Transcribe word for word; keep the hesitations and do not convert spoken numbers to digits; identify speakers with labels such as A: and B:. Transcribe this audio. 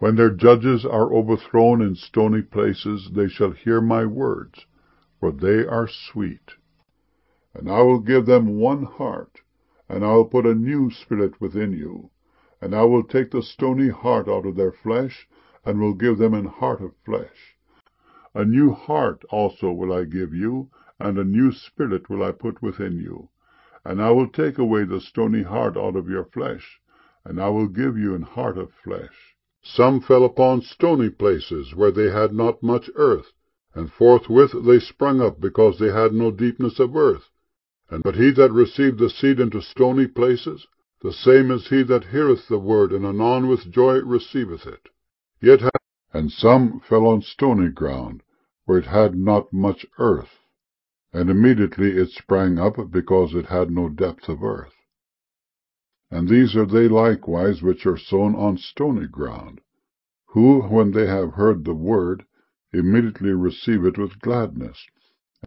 A: When their judges are overthrown in stony places, they shall hear my words, for they are sweet. And I will give them one heart, and I will put a new spirit within you. And I will take the stony heart out of their flesh, and will give them an heart of flesh. A new heart also will I give you, and a new spirit will I put within you. And I will take away the stony heart out of your flesh, and I will give you an heart of flesh. Some fell upon stony places, where they had not much earth, and forthwith they sprung up, because they had no deepness of earth. And but he that received the seed into stony places, the same is he that heareth the word, and anon with joy receiveth it. Yet had, and some fell on stony ground, where it had not much earth, and immediately it sprang up, because it had no depth of earth. And these are they likewise which are sown on stony ground, who, when they have heard the word, immediately receive it with gladness.